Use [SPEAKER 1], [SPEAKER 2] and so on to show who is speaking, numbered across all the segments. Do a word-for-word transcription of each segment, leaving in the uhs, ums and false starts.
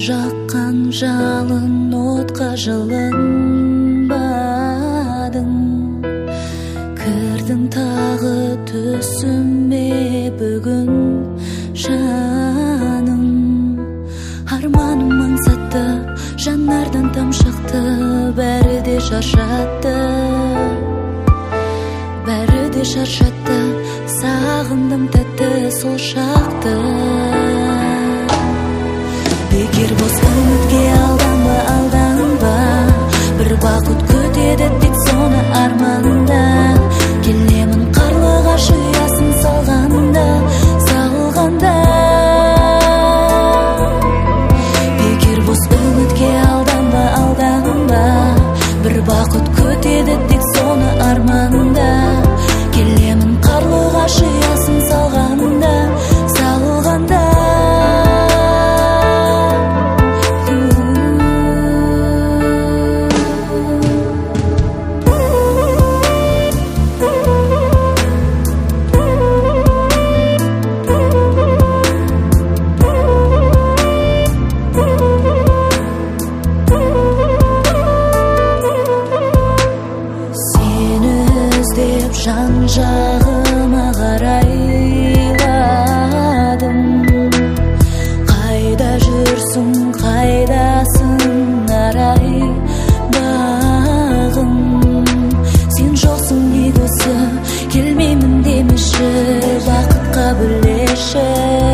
[SPEAKER 1] жаққан жалын отқа жылынбадың, кірдің тағы түсіме бүгін жаным. Арманым аңсатты, жанардан тамшықты, бәрі де шаршатты, бәрі де шаршатты. Сағындым тәтті сол шақты. Бекер бос үмітке алданба, алданба, бір бақыт күтеді тек соны арманда. Келемін қарлығаш ұясын салғанда, салғанда. Бекер бос үмітке алданба, алданба, бір бақыт күтеді тек соны арманда. Келемін қарлығаш ұясын салғанда, салғанда. Жан-жағыма қарайладым, қайда жүрсің, қайдасың арай бағым. Сен жоқсың неге осы, келмеймін демеші, бақытқа бөлеші,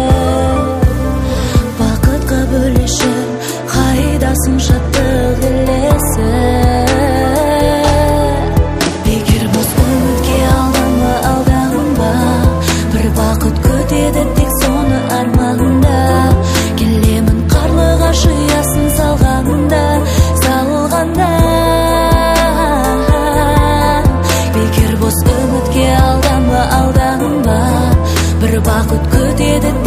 [SPEAKER 1] бақытқа бөлеші, қайдасың шаттық елесі. Тек соны арманда, келемін қарлығаш ұясын салғанда, салғанда. Бекер бос үмітке алданба, алданба, бір бақыт күтеді